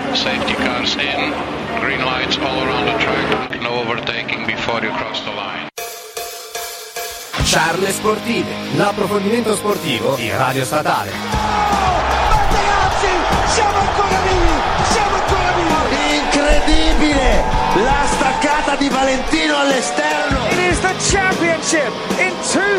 Safety cars in. Green lights all around the track. No overtaking before you cross the line. Charle Sportive, l'approfondimento sportivo di Radio Statale. Ragazzi, siamo ancora vivi! Incredibile! La staccata di Valentino all'esterno. It is the championship in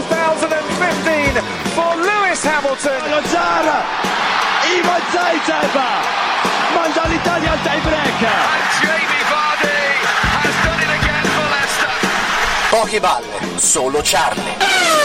2015 for Lewis Hamilton. Lozara, Ivan Zaitsev manda l'Italia al tie break. Jamie Vardy has done it again for Leicester. Poche balle, solo Charle.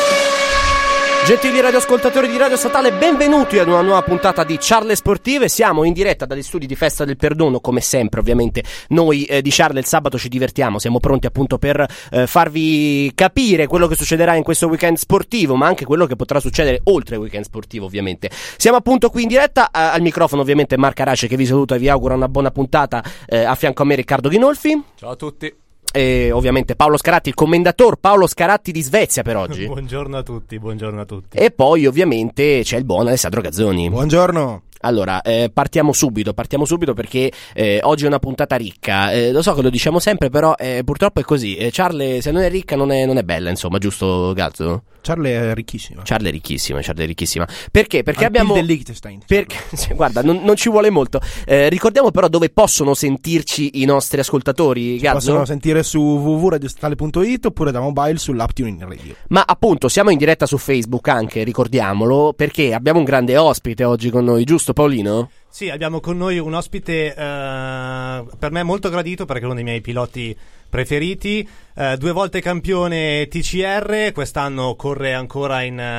Gentili radioascoltatori di Radio Statale, benvenuti ad una nuova puntata di Charle Sportive. Siamo in diretta dagli studi di Festa del Perdono, come sempre ovviamente noi di Charle il sabato ci divertiamo, siamo pronti appunto per farvi capire quello che succederà in questo weekend sportivo, ma anche quello che potrà succedere oltre il weekend sportivo ovviamente. Siamo appunto qui in diretta, al microfono ovviamente Marco Arace che vi saluta e vi augura una buona puntata, a fianco a me Riccardo Ghinolfi. Ciao a tutti. E ovviamente Paolo Scaratti, il commendator Paolo Scaratti di Svezia per oggi. Buongiorno a tutti. E poi ovviamente c'è il buon Alessandro Gazzoni. Buongiorno. Allora, partiamo subito perché oggi è una puntata ricca. Lo so che lo diciamo sempre, però purtroppo è così. Charle, se non è ricca non è bella, insomma, giusto Gazzo? Charle è ricchissima. Charle è ricchissima. Perché? Perché al abbiamo... del Liechtenstein. Guarda, non ci vuole molto. Ricordiamo però dove possono sentirci i nostri ascoltatori, Gazzo? Possono sentire su www.radiostatale.it oppure da mobile sull'app TuneIn Radio. Ma appunto, siamo in diretta su Facebook anche, ricordiamolo, perché abbiamo un grande ospite oggi con noi, giusto Paolino? Sì, abbiamo con noi un ospite per me molto gradito perché è uno dei miei piloti preferiti, 2 volte campione TCR, quest'anno corre ancora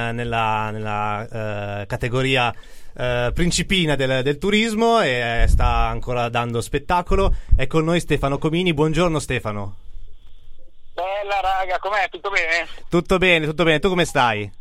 nella categoria principina del turismo e sta ancora dando spettacolo. È con noi Stefano Comini. Buongiorno Stefano. Bella raga, com'è? Tutto bene? Tutto bene, tu come stai?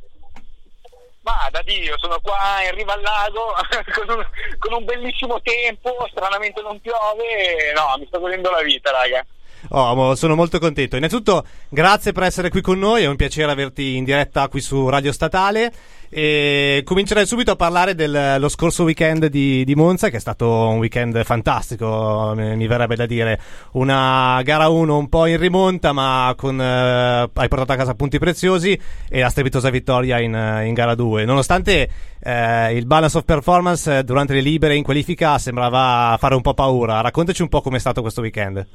Ma da Dio, sono qua in riva al lago con un bellissimo tempo, stranamente non piove, no, mi sto godendo la vita raga. Sono molto contento. Innanzitutto grazie per essere qui con noi, è un piacere averti in diretta qui su Radio Statale e comincerei subito a parlare dello scorso weekend di Monza, che è stato un weekend fantastico, mi verrebbe da dire. Una gara 1 un po' in rimonta, ma hai portato a casa punti preziosi e la strepitosa vittoria in gara 2, nonostante il balance of performance durante le libere in qualifica sembrava fare un po' paura. Raccontaci un po' com'è stato questo weekend.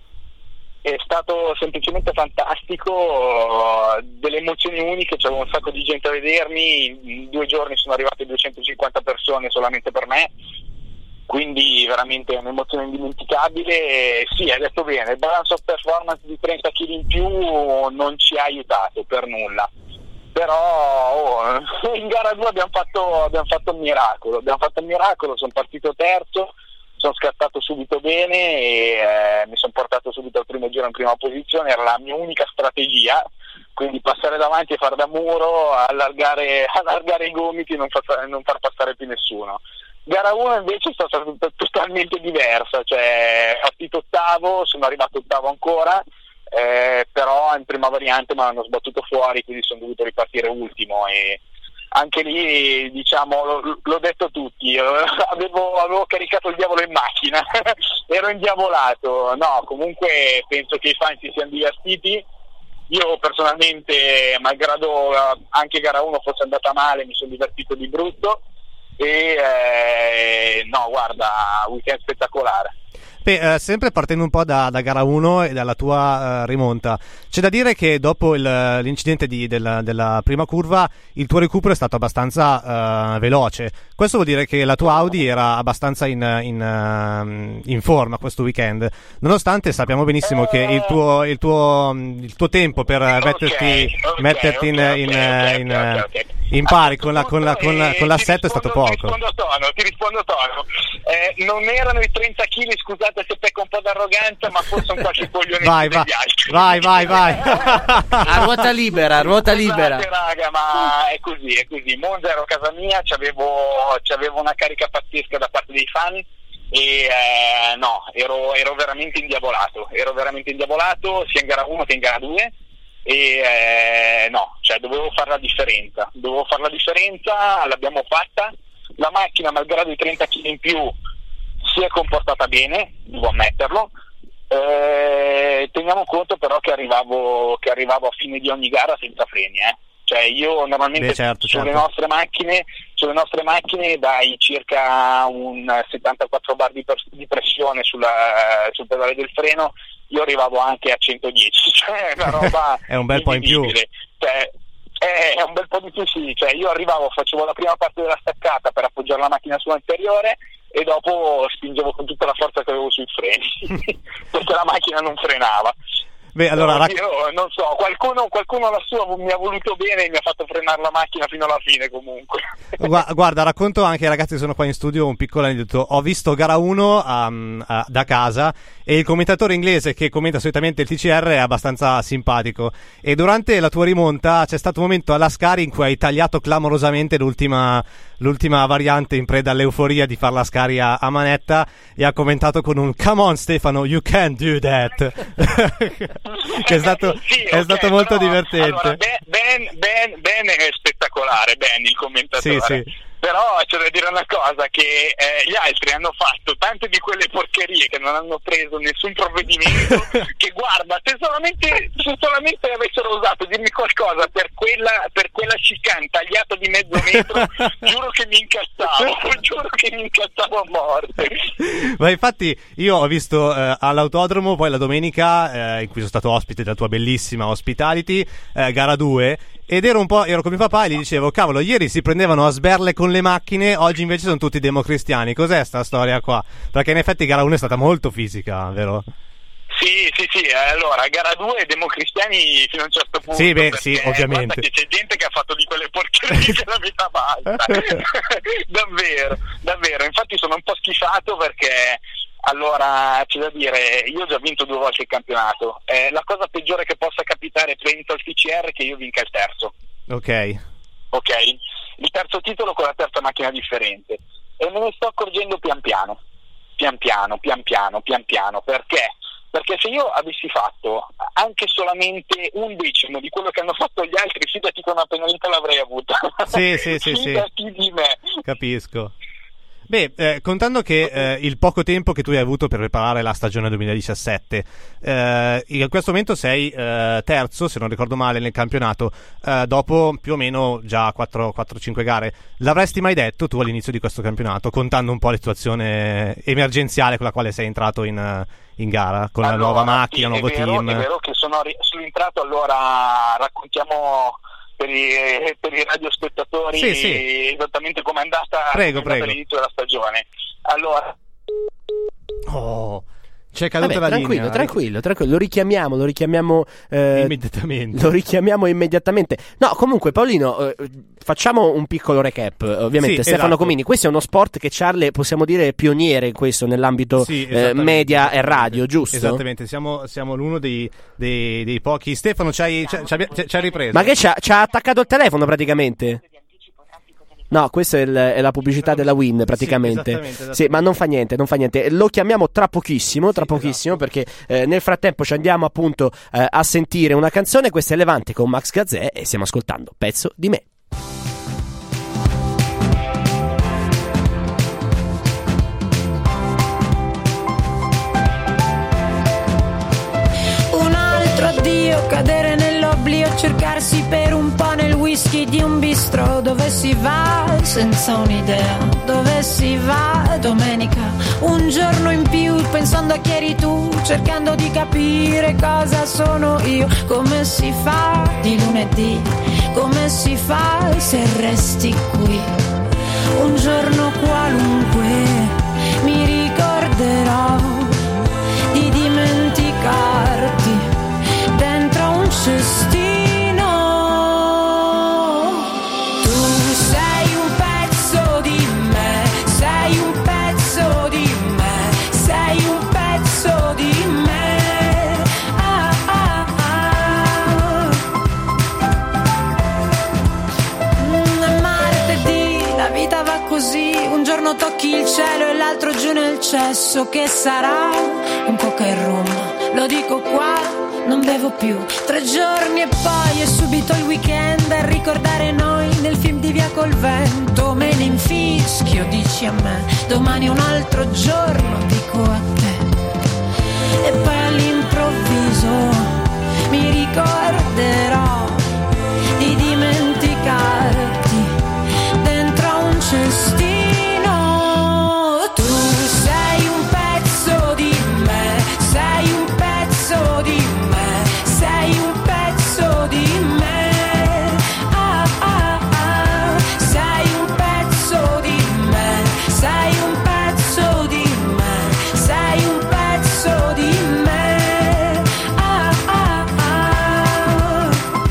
È stato semplicemente fantastico, delle emozioni uniche, c'era un sacco di gente a vedermi, in 2 giorni sono arrivate 250 persone solamente per me, quindi veramente un'emozione indimenticabile. Sì, hai detto bene, il balance of performance di 30 kg in più non ci ha aiutato per nulla, però in gara 2 abbiamo fatto un miracolo, sono partito terzo, sono scattato subito bene e mi sono portato subito al primo giro in prima posizione, era la mia unica strategia, quindi passare davanti e far da muro, allargare i gomiti e non far passare più nessuno. Gara 1 invece è stata totalmente diversa, cioè partito ottavo, sono arrivato ottavo ancora, però in prima variante mi hanno sbattuto fuori, quindi sono dovuto ripartire ultimo e anche lì, diciamo, l'ho detto a tutti, avevo caricato il diavolo in macchina, ero indiavolato. No, comunque penso che i fan si siano divertiti. Io personalmente, malgrado anche gara 1 fosse andata male, mi sono divertito di brutto e no, guarda, weekend spettacolare. Sempre partendo un po' da gara 1 e dalla tua rimonta, c'è da dire che dopo l'incidente della prima curva il tuo recupero è stato abbastanza veloce. Questo vuol dire che la tua Audi era abbastanza in forma questo weekend, nonostante sappiamo benissimo che il tuo tempo per metterti in pari con l'assetto è stato poco. Ti rispondo tono. Non erano i 30 kg, scusate se pecco un po' d'arroganza, ma forse un qualche coglione degli altri. Vai. A ruota libera. Scusate, raga, ma è così. Monza ero a casa mia, c'avevo una carica pazzesca da parte dei fan e no, ero veramente indiavolato sia in gara 1 che in gara 2 e no, cioè dovevo fare la differenza, l'abbiamo fatta. La macchina, malgrado i 30 kg in più, si è comportata bene, devo ammetterlo. Teniamo conto però che arrivavo a fine di ogni gara senza freni, cioè io normalmente sulle nostre macchine dai circa un 74 bar di pressione sul pedale del freno, io arrivavo anche a 110, cioè una roba è un bel po' in più, cioè, è un bel po' di più, sì, cioè io facevo la prima parte della staccata per appoggiare la macchina sull'anteriore e dopo spingevo con tutta la forza che avevo sui freni perché la macchina non frenava. Beh, allora, io non so, qualcuno lassù mi ha voluto bene e mi ha fatto frenare la macchina fino alla fine comunque. Guarda, racconto anche ai ragazzi che sono qua in studio un piccolo aneddoto. Ho visto gara 1 da casa e il commentatore inglese che commenta solitamente il TCR è abbastanza simpatico, e durante la tua rimonta c'è stato un momento alla Ascari in cui hai tagliato clamorosamente l'ultima variante in preda all'euforia di far la Ascari a manetta, e ha commentato con un "Come on Stefano, you can't do that" che è stato molto divertente. Allora, Ben è spettacolare, Ben il commentatore. Sì. Però c'è da dire una cosa, che gli altri hanno fatto tante di quelle porcherie che non hanno preso nessun provvedimento che guarda, se solamente avessero osato dirmi qualcosa per quella chicane tagliata di mezzo metro, giuro che mi incazzavo a morte. Ma infatti io ho visto all'autodromo poi la domenica in cui sono stato ospite della tua bellissima Hospitality, gara 2, ed ero con mio papà e gli dicevo: cavolo, ieri si prendevano a sberle con le macchine, oggi invece sono tutti democristiani. Cos'è sta storia qua? Perché in effetti gara 1 è stata molto fisica, vero? Sì, allora gara 2 democristiani fino a un certo punto. Sì, sì, ovviamente. Che c'è gente che ha fatto di quelle porcherie che la metà basta. davvero, infatti sono un po' schifato perché, allora, c'è da dire, io ho già vinto 2 volte il campionato. La cosa peggiore che possa capitare dentro al TCR è che io vinca il terzo. Ok? Il terzo titolo con la terza macchina differente. E me ne sto accorgendo pian piano. Perché se io avessi fatto anche solamente 1/10 di quello che hanno fatto gli altri, fidati che una penalità l'avrei avuta. Sì. Fidati di me. Capisco. Beh, contando che il poco tempo che tu hai avuto per preparare la stagione 2017, in questo momento sei terzo, se non ricordo male, nel campionato, dopo più o meno già 4-5 gare. L'avresti mai detto tu all'inizio di questo campionato, contando un po' la situazione emergenziale con la quale sei entrato in gara, con la nuova macchina, nuovo team? È vero che sono entrato, allora raccontiamo per i radiospettatori sì. Esattamente come è andata all'inizio della stagione. Allora c'è caduta la linea. Tranquillo, lo richiamiamo immediatamente. No, comunque Paolino, facciamo un piccolo recap. Ovviamente Stefano Comini, questo è uno sport che Charlie, possiamo dire, è pioniere in questo nell'ambito media e radio, giusto? Esattamente, siamo l'uno dei pochi. Stefano, ci hai ripreso? Ma che ci ha attaccato il telefono praticamente? No, questa è la pubblicità della Win praticamente. Esattamente. Sì, ma non fa niente. Lo chiamiamo tra pochissimo esatto. Perché nel frattempo ci andiamo appunto a sentire una canzone. Questa è Levante con Max Gazzè e stiamo ascoltando Pezzo di me. Un altro addio, cadere nell'oblio, cercarsi per un po' nel whisky di un bistro. Dove si va senza un'idea, dove si va domenica, un giorno in più pensando a chi eri tu, cercando di capire cosa sono io. Come si fa di lunedì, come si fa se resti qui. Un giorno qualunque mi ricorderò di dimenticarti dentro un cestino. Un giorno tocchi il cielo e l'altro giù nel cesso. Che sarà? Un coca e rum, lo dico qua non bevo più. 3 giorni e poi è subito il weekend, a ricordare noi nel film di Via col vento. Me ne infischio, dici a me, domani è un altro giorno, dico a te. E poi all'improvviso mi ricorderò di dimenticarti dentro a un cestino. Tu sei un pezzo di me, sei un pezzo di me, sei un pezzo di me. Ah, ah, ah. Sei un pezzo di me, sei un pezzo di me, sei un pezzo di me. Ah, ah, ah.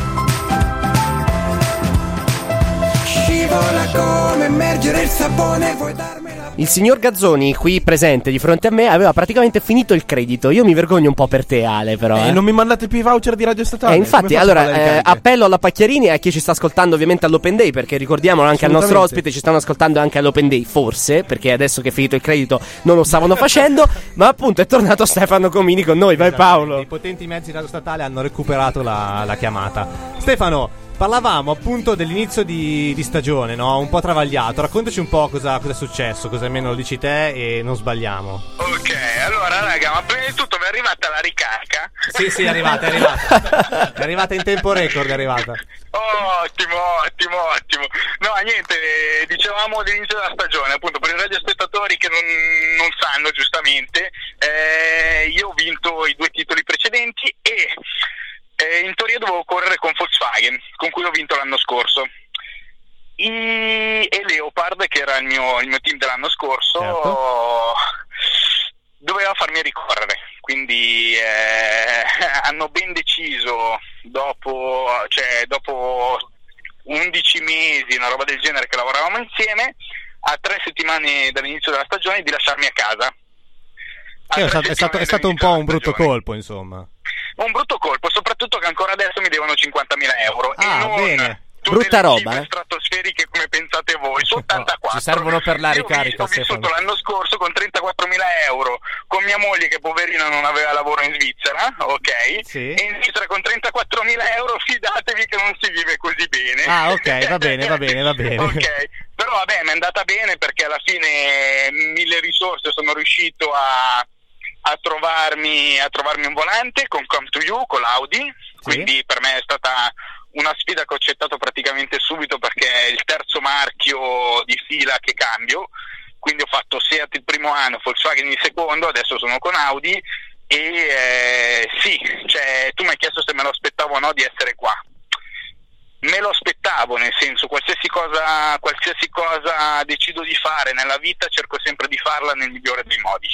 Scivola come immergere il sapone, vuoi darmela? Il signor Gazzoni, qui presente di fronte a me, aveva praticamente finito il credito. Io mi vergogno un po' per te, Ale, però. Non mi mandate più i voucher di Radio Statale. Infatti, allora, appello alla Pacchiarini e a chi ci sta ascoltando ovviamente all'Open Day, perché ricordiamolo anche al nostro ospite, ci stanno ascoltando anche all'Open Day, forse, perché adesso che è finito il credito non lo stavano facendo, ma appunto è tornato Stefano Comini con noi. Vai Paolo. I potenti mezzi Radio Statale hanno recuperato la chiamata. Stefano, parlavamo appunto dell'inizio di stagione, no? Un po' travagliato. Raccontaci un po' cosa è successo, così almeno lo dici te e non sbagliamo. Ok, allora raga, ma prima di tutto mi è arrivata la ricarica? Sì, è arrivata. È arrivata in tempo record, è arrivata. Ottimo. No, niente, dicevamo dell'inizio della stagione, appunto, per i radiospettatori che non sanno, giustamente, io ho vinto i 2 titoli precedenti e in teoria dovevo correre con Volkswagen, con cui ho vinto l'anno scorso. E Leopard, che era il mio team dell'anno scorso, certo, doveva farmi ricorrere. Quindi hanno ben deciso, dopo 11 mesi, una roba del genere, che lavoravamo insieme, a 3 settimane dall'inizio della stagione, di lasciarmi a casa. È stato un po' un brutto colpo, insomma. Un brutto colpo, soprattutto che ancora adesso mi devono 50.000 euro. Ah, e non bene. Brutta roba, stratosferiche come pensate voi, su 84. Ci servono per la ricarica. Ho vissuto l'anno scorso con 34.000 euro, con mia moglie che poverina non aveva lavoro in Svizzera, ok? Sì. E in Svizzera con 34.000 euro fidatevi che non si vive così bene. Ah, ok, va bene. Ok, però vabbè, mi è andata bene perché alla fine 1000 risorse sono riuscito a trovarmi un volante con Come to You, con l'Audi, sì. Quindi per me è stata una sfida che ho accettato praticamente subito, perché è il terzo marchio di fila che cambio, quindi ho fatto Seat il primo anno, Volkswagen il secondo, adesso sono con Audi e sì, cioè tu mi hai chiesto se me lo aspettavo o no di essere qua. Me lo aspettavo, nel senso, qualsiasi cosa decido di fare nella vita cerco sempre di farla nel migliore dei modi.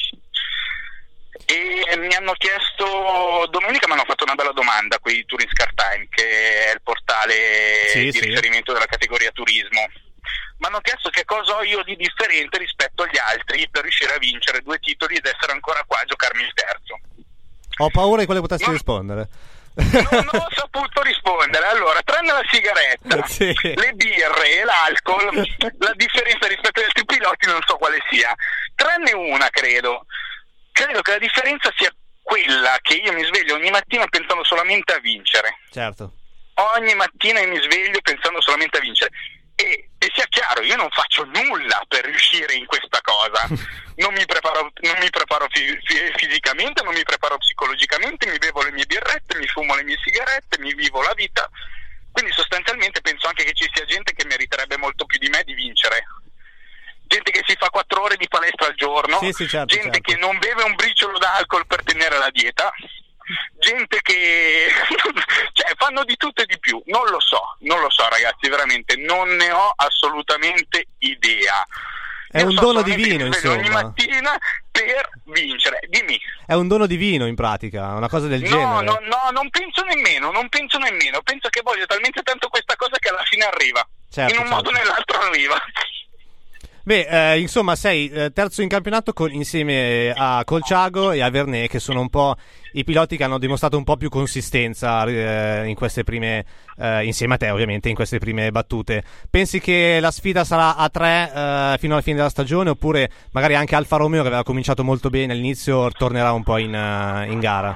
E mi hanno chiesto, domenica mi hanno fatto una bella domanda qui di Touring Car Time, che è il portale di riferimento della categoria turismo. Mi hanno chiesto che cosa ho io di differente rispetto agli altri per riuscire a vincere 2 titoli ed essere ancora qua a giocarmi il terzo. Ho paura di quale potessi rispondere. Non ho saputo rispondere. Allora, tranne la sigaretta, sì, le birre e l'alcol, la differenza rispetto agli altri piloti non so quale sia. Tranne una, credo che la differenza sia quella che io mi sveglio ogni mattina pensando solamente a vincere. Certo. Ogni mattina io mi sveglio pensando solamente a vincere. E sia chiaro, io non faccio nulla per riuscire in questa cosa. Non mi preparo fisicamente, non mi preparo psicologicamente, mi bevo le mie birrette, mi fumo le mie sigarette, mi vivo la vita. Quindi sostanzialmente penso anche che ci sia gente che meriterebbe molto più di me di vincere. Gente che si fa 4 ore di palestra al giorno, sì, certo, gente che non beve un briciolo d'alcol per tenere la dieta, gente che cioè fanno di tutto e di più. Non lo so ragazzi, veramente non ne ho assolutamente idea. È un dono divino, insomma. Ogni mattina per vincere. Dimmi. È un dono divino, in pratica, una cosa del genere. No, non penso nemmeno. Penso che voglio talmente tanto questa cosa che alla fine arriva. Certo, in un modo o nell'altro arriva. Beh, insomma, sei terzo in campionato insieme a Colciago e a Vernet, che sono un po' i piloti che hanno dimostrato un po' più consistenza in queste prime, insieme a te ovviamente, in queste prime battute. Pensi che la sfida sarà a 3 fino alla fine della stagione, oppure magari anche Alfa Romeo, che aveva cominciato molto bene all'inizio, tornerà un po' in gara?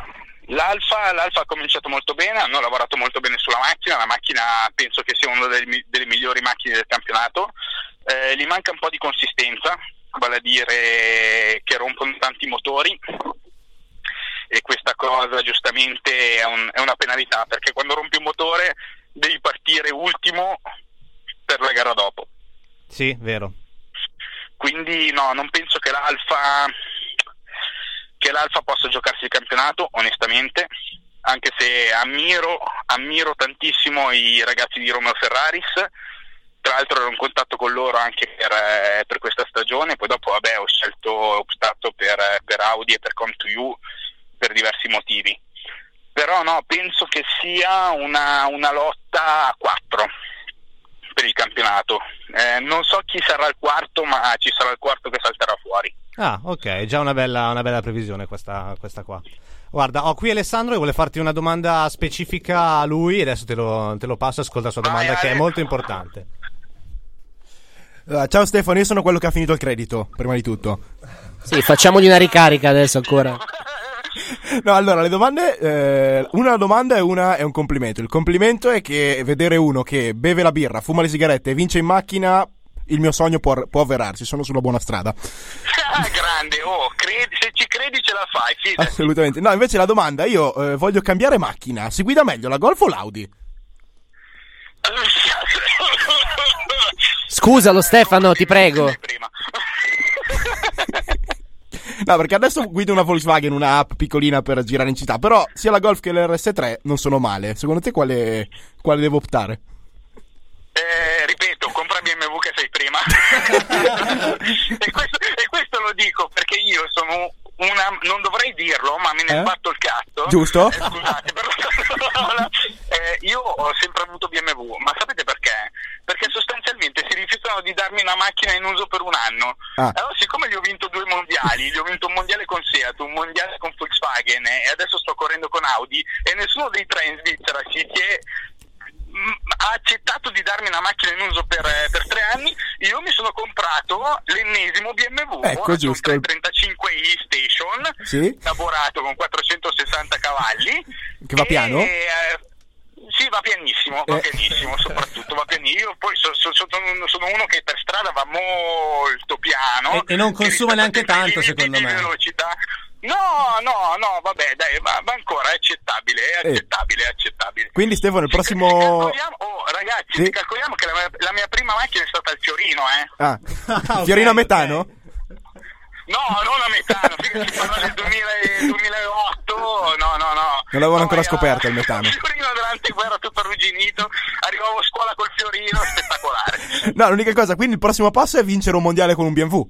L'Alfa ha cominciato molto bene, hanno lavorato molto bene sulla macchina, la macchina penso che sia una delle migliori macchine del campionato, gli manca un po' di consistenza, vale a dire che rompono tanti motori, e questa cosa giustamente è una penalità, perché quando rompi un motore devi partire ultimo per la gara dopo. Sì, vero. Quindi no, non penso che l'Alfa possa giocarsi il campionato, onestamente, anche se ammiro tantissimo i ragazzi di Romeo Ferraris. Tra l'altro ero in contatto con loro anche per questa stagione, poi dopo ho optato per Audi e per Come2U per diversi motivi. Però no, penso che sia una lotta a 4 per il campionato. Non so chi sarà il quarto, ma ci sarà il quarto che salterà fuori. Ah, ok, già una bella previsione questa qua. Guarda, ho qui Alessandro che vuole farti una domanda specifica a lui, adesso te lo passo, ascolta la sua domanda, che è molto importante. Ciao Stefano, io sono quello che ha finito il credito, prima di tutto. Sì, facciamogli una ricarica adesso ancora. No, allora, le domande, una domanda e una è un complimento. Il complimento è che vedere uno che beve la birra, fuma le sigarette e vince in macchina, il mio sogno può avverarsi, sono sulla buona strada. Grande, se ci credi ce la fai, fidati. Assolutamente. No, invece la domanda, io voglio cambiare macchina, si guida meglio la Golf o l'Audi? Scusalo Stefano, ti prego. No, perché adesso guido una Volkswagen, una app piccolina per girare in città, però sia la Golf che l'RS3 non sono male. Secondo te quale devo optare? Ripeto, compra BMW che sei prima. e questo lo dico perché io sono non dovrei dirlo, ma me ne sbatto il cazzo. Giusto? Scusate per la parola. Io ho sempre avuto BMW, ma sapete perché? Perché sostanzialmente si rifiutano di darmi una macchina in uso per un anno. Allora, siccome gli ho vinto 2 mondiali, gli ho vinto un mondiale con Seat, un mondiale con Volkswagen e adesso sto correndo con Audi, e nessuno dei 3 in Svizzera ha accettato di darmi una macchina in uso per 3 anni, io mi sono comprato l'ennesimo BMW. Ecco, giusto. Un 35i Station, sì, elaborato con 460 cavalli. Che va piano? Sì, va pianissimo, soprattutto va pianissimo. Io poi sono uno che per strada va molto piano. E non consuma neanche tanto, secondo me. Velocità. No, vabbè, dai, ma ancora è accettabile, accettabile. Quindi Stefano, il prossimo... Ragazzi, calcoliamo che la mia prima macchina è stata il Fiorino, Fiorino a metano? No, non a metano, si parla del 2008, no. Non l'avevano ancora scoperto il metano. Il Fiorino dell'anteguerra tutto arrugginito, arrivavo a scuola col Fiorino, spettacolare. No, l'unica cosa, quindi il prossimo passo è vincere un mondiale con un BMW.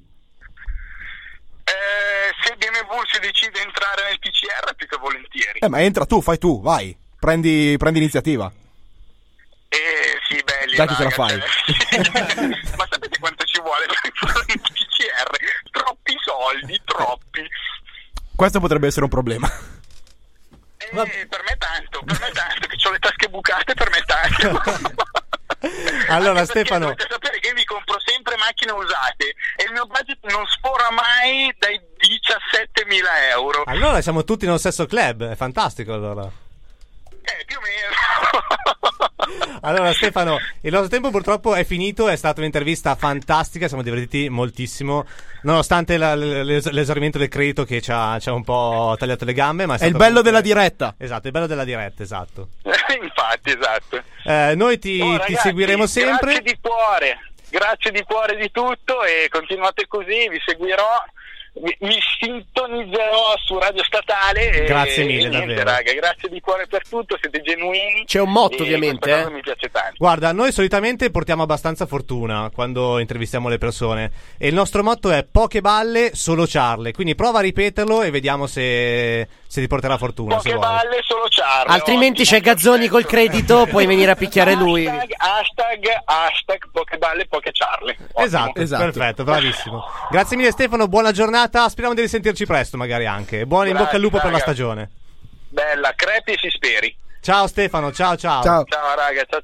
Se BMW si decide a entrare nel PCR, più che volentieri. Ma entra tu, fai tu, vai, prendi iniziativa. Sì, belli. Dai che ce la fai. Ma sapete quanto ci vuole per fare il PCR? Troppi soldi, troppi. Questo potrebbe essere un problema. Per me tanto, che ho le tasche bucate, per me tanto. Allora Stefano, dovete sapere che io mi compro sempre macchine usate e il mio budget non sfora mai dai 17.000 euro. Allora siamo tutti nello stesso club, è fantastico allora. Più o meno. Allora Stefano, il nostro tempo purtroppo è finito, è stata un'intervista fantastica, siamo divertiti moltissimo, nonostante l'esaurimento del credito che ci ha un po' tagliato le gambe, ma è il bello della diretta. Esatto, il bello della diretta, esatto. Infatti, esatto. Noi ti seguiremo sempre. Grazie di cuore di tutto e continuate così, vi seguirò. Mi sintonizzerò su Radio Statale. Grazie mille, davvero. Raga, grazie di cuore per tutto, siete genuini. C'è un motto, ovviamente. Mi piace tanto. Guarda, noi solitamente portiamo abbastanza fortuna quando intervistiamo le persone e il nostro motto è poche balle, solo ciarle. Quindi prova a ripeterlo e vediamo se ti porterà fortuna. Poche balle, solo ciarle. Altrimenti ottimo, c'è Gazzoni col credito, puoi venire a picchiare lui. Hashtag poche balle, poche ciarle. Esatto, perfetto, bravissimo. Grazie mille Stefano, buona giornata. Speriamo di risentirci presto magari anche. Buon in bocca al lupo per la stagione. Bella, crepi e si speri. Ciao Stefano, ciao. Ciao raga, ciao.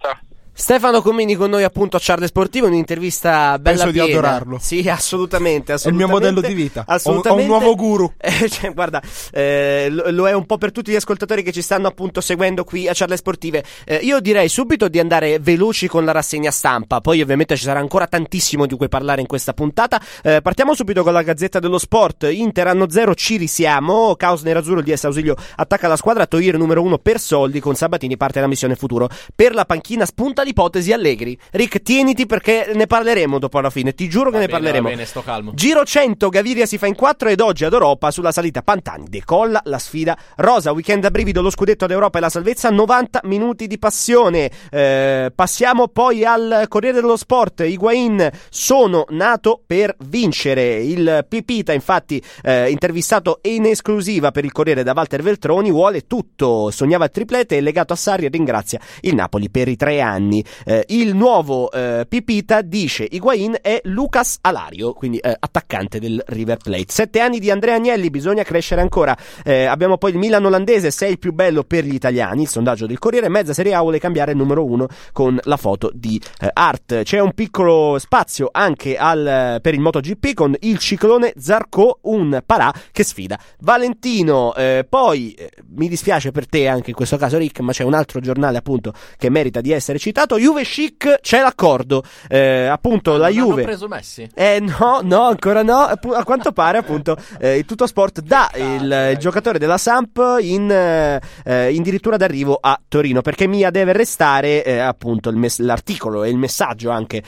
Stefano Comini con noi appunto a Charlie Sportivo, un'intervista bella Penso piena. di adorarlo. Sì, assolutamente. È il mio modello di vita. Assolutamente. Ho un nuovo guru. Cioè, guarda, lo è un po' per tutti gli ascoltatori che ci stanno appunto seguendo qui a Charlie Sportive. Io direi subito di andare veloci con la rassegna stampa, poi ovviamente ci sarà ancora tantissimo di cui parlare in questa puntata. Partiamo subito con la Gazzetta dello Sport. Inter anno 0, ci risiamo. Caos nerazzurro, il DS Ausilio attacca la squadra. Toir numero 1 per soldi, con Sabatini parte la missione futuro. Per la panchina spunta l'ipotesi Allegri. Rick, tieniti perché ne parleremo dopo alla fine, ti giuro che ne parleremo. Va bene, sto calmo. Giro 100, Gaviria si fa in 4 ed oggi ad Europa sulla salita Pantani decolla la sfida rosa. Weekend a brivido, lo scudetto ad Europa e la salvezza, 90 minuti di passione. Passiamo poi al Corriere dello Sport. Higuain, sono nato per vincere. Il Pipita infatti intervistato in esclusiva per il Corriere da Walter Veltroni, vuole tutto, sognava il triplete, è legato a Sarri e ringrazia il Napoli per i 3 anni. Il nuovo Pipita dice Higuain è Lucas Alario, quindi attaccante del River Plate. 7 anni di Andrea Agnelli, bisogna crescere ancora. Abbiamo poi il Milan olandese, sei il più bello per gli italiani, il sondaggio del Corriere. Mezza Serie A vuole cambiare il numero 1 con la foto di Hart. C'è un piccolo spazio anche per il MotoGP con il ciclone Zarco, un parà che sfida Valentino. Poi mi dispiace per te anche in questo caso, Rick, ma c'è un altro giornale appunto che merita di essere citato. Juve Chic, c'è l'accordo, appunto la Juve. Hanno preso Messi? No, ancora no. A quanto pare appunto il Tuttosport dà il giocatore della Samp in addirittura d'arrivo a Torino, perché Mia deve restare. Appunto l'articolo e il messaggio anche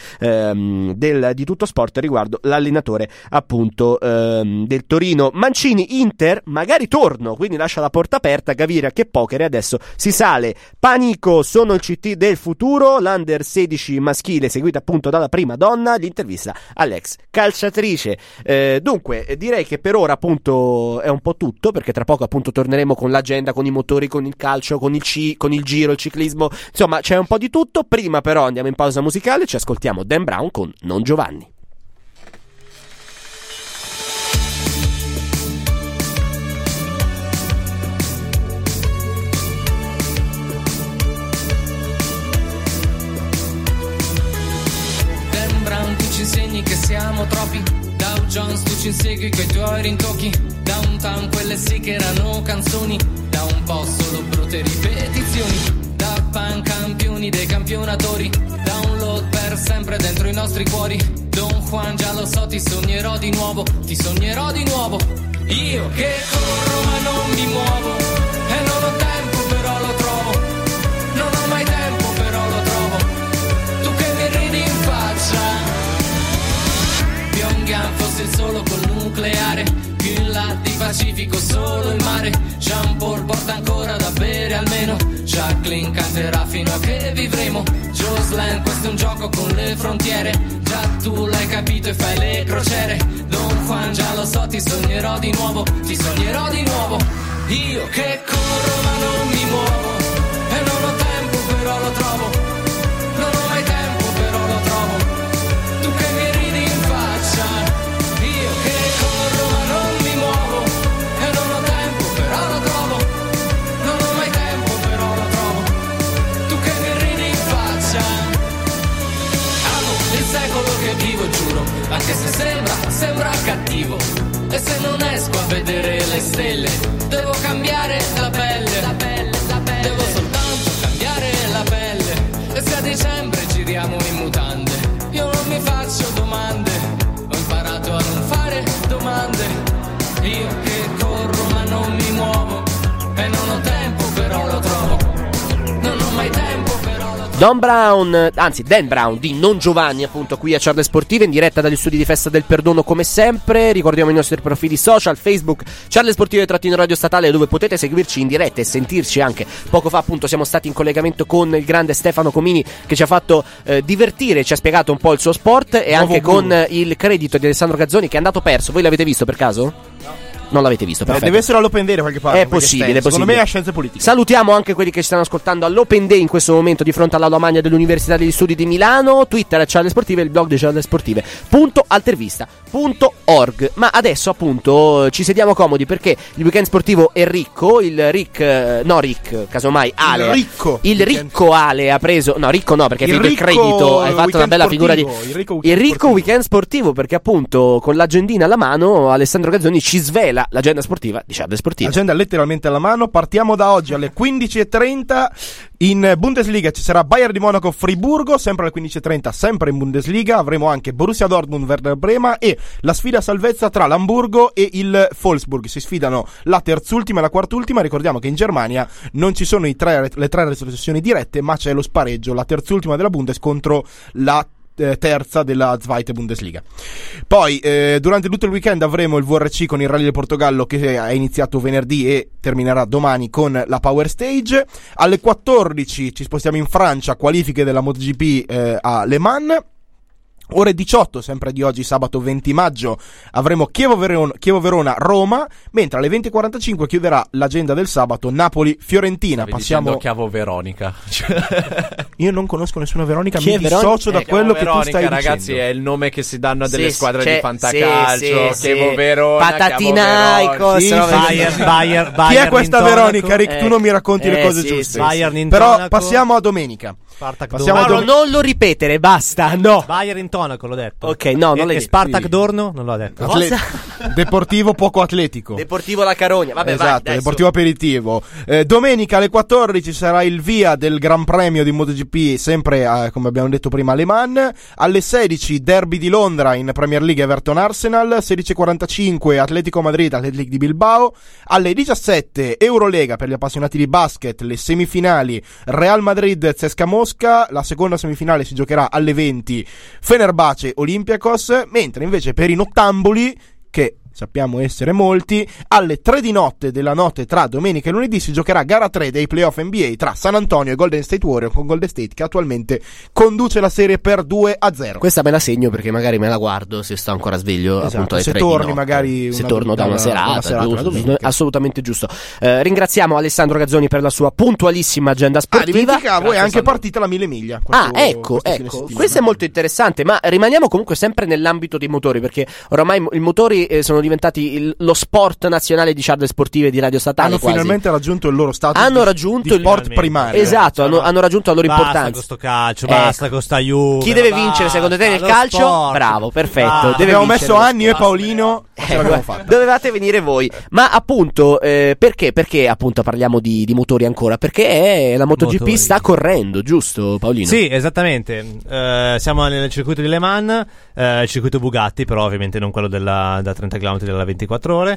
di Tuttosport riguardo l'allenatore appunto del Torino. Mancini, Inter, magari torno, quindi lascia la porta aperta. Gaviria, che poker, e adesso si sale. Panico, sono il CT del futuro, l'Under 16 maschile seguita appunto dalla prima donna, l'intervista all'ex calciatrice. Dunque direi che per ora appunto è un po' tutto, perché tra poco appunto torneremo con l'agenda, con i motori, con il calcio, con il giro, il ciclismo, insomma c'è un po' di tutto. Prima però andiamo in pausa musicale, ci ascoltiamo Dan Brown con Non Giovanni. Insegni che siamo troppi. Dow Jones, tu ci insegui coi tuoi rintocchi. Downtown, quelle sì che erano canzoni. Da un po' solo brutte ripetizioni. Da pan campioni dei campionatori. Download per sempre dentro i nostri cuori. Don Juan, già lo so, ti sognerò di nuovo. Ti sognerò di nuovo. Io che corro ma non mi muovo. E non ho tempo però lo trovo. Non ho mai tempo però lo trovo. Tu che mi ridi in faccia. Pyongyang fosse il solo col nucleare, più in là di Pacifico solo il mare. Jean Paul porta ancora da bere almeno, Jacqueline canterà fino a che vivremo. Jocelyn, questo è un gioco con le frontiere, già tu l'hai capito e fai le crociere. Don Juan, già lo so, ti sognerò di nuovo, ti sognerò di nuovo. Io che corro ma non mi muovo, e non ho tempo però lo trovo. Non ho mai tempo però lo trovo. Tu che mi ridi in faccia. Io che corro ma non mi muovo, e non ho tempo però lo trovo. Non ho mai tempo però lo trovo. Tu che mi ridi in faccia. Amo il secolo che vivo, giuro, anche se sembra cattivo. E se non esco a vedere le stelle, devo cambiare la pelle. Devo soltanto cambiare la pelle. E se a dicembre giriamo in mutande, io non mi faccio domande, ho imparato a non fare domande. Io che corro ma non mi muovo, e non ho tempo però lo trovo. Non ho mai tempo però lo trovo. Dan Brown di Non Giovanni, appunto qui a Charlie Sportive, in diretta dagli studi di Festa del Perdono come sempre. Ricordiamo i nostri profili social, Facebook Charlie Sportive _radio statale, dove potete seguirci in diretta e sentirci anche. Poco fa appunto siamo stati in collegamento con il grande Stefano Comini, che ci ha fatto divertire, ci ha spiegato un po' il suo sport, e anche con il credito di Alessandro Gazzoni, che è andato perso. Voi l'avete visto per caso? Non l'avete visto, perfetto. Deve essere all'Open Day da qualche parte. È possibile, Secondo me è a Scienze Politiche. Salutiamo anche quelli che ci stanno ascoltando all'Open Day in questo momento di fronte all'Aula Magna dell'Università degli Studi di Milano. Twitter @Charle Sportive, il blog di charlesportive.altervista.org. Ma adesso appunto ci sediamo comodi perché il weekend sportivo è ricco. Casomai Ale. Il ricco Ale ha preso. No, ricco no, perché hai finito il credito. Hai fatto una bella figura di. Il ricco weekend sportivo, perché appunto con l'agendina alla mano Alessandro Gazzoni ci svela l'agenda sportiva di Charle Sportive. Agenda letteralmente alla mano. Partiamo da oggi alle 15:30. In Bundesliga ci sarà Bayern di Monaco Friburgo, sempre alle 15:30, sempre in Bundesliga. Avremo anche Borussia Dortmund Werder Brema e la sfida a salvezza tra l'Hamburgo e il Wolfsburg. Si sfidano la terzultima e la quartultima. Ricordiamo che in Germania non ci sono le tre retrocessioni dirette, ma c'è lo spareggio, la terzultima della Bundes contro la terza della Zweite Bundesliga. Poi durante tutto il weekend avremo il VRC con il Rally del Portogallo, che è iniziato venerdì e terminerà domani con la Power Stage. Alle 14 ci spostiamo in Francia, qualifiche della MotoGP a Le Mans. Ore 18, sempre di oggi, sabato 20 maggio, avremo Chievo-Verona Roma, mentre alle 20:45 chiuderà l'agenda del sabato Napoli-Fiorentina. Passiamo Chiavo Veronica. Io non conosco nessuna Veronica, mi dissocio da quello che tu stai ragazzi, dicendo. È il nome che si danno a delle squadre di fantacalcio. Chievo Verona, Patatinaicos, Bayern. Chi è questa Veronica, Rick? Tu non mi racconti le cose giuste. Però passiamo a domenica. Non lo ripetere, basta. No. Bayern in Tonaco, l'ho detto. Ok, no, non l'hai detto. Spartak Dorno, non l'ho detto. Deportivo poco atletico. Deportivo La Carogna. Vabbè, esatto, vai, Deportivo Aperitivo. Domenica alle 14 sarà il via del Gran Premio di MotoGP, sempre come abbiamo detto prima a Le Mans. Alle 16 Derby di Londra in Premier League, Everton Arsenal. 16:45 Atletico Madrid, Athletic di Bilbao. Alle 17 Eurolega per gli appassionati di basket, le semifinali Real Madrid CSKA Mosca. La seconda semifinale si giocherà alle 20 Fenerbahce Olympiacos, mentre invece per i nottamboli, che sappiamo essere molti, alle 3 di notte della notte tra domenica e lunedì si giocherà gara 3 dei playoff NBA tra San Antonio e Golden State Warriors, con Golden State che attualmente conduce la serie per 2-0. Questa me la segno perché magari me la guardo se sto ancora sveglio, esatto, appunto alle se 3 torni di notte. magari se torno da una serata giusto, assolutamente giusto. Ringraziamo Alessandro Gazzoni per la sua puntualissima agenda sportiva. Dimenticavo, è anche partita la 1000 miglia. Ecco, questo è molto interessante, ma rimaniamo comunque sempre nell'ambito dei motori, perché oramai i motori sono diventati lo sport nazionale di Charle Sportive di Radio Statale. Hanno finalmente raggiunto il loro status di sport primario. Esatto, hanno raggiunto la loro importanza. Basta con sto calcio, basta con sta Juve. Chi deve vincere secondo te nel calcio? Sport. Bravo, perfetto. Abbiamo messo Anni e Paolino. Dovevate venire voi. Ma appunto, perché appunto parliamo di motori ancora? Perché la MotoGP sta correndo, giusto Paolino? Sì, esattamente. Siamo nel circuito di Le Mans, il circuito Bugatti, però ovviamente non quello da 30 km della 24 ore.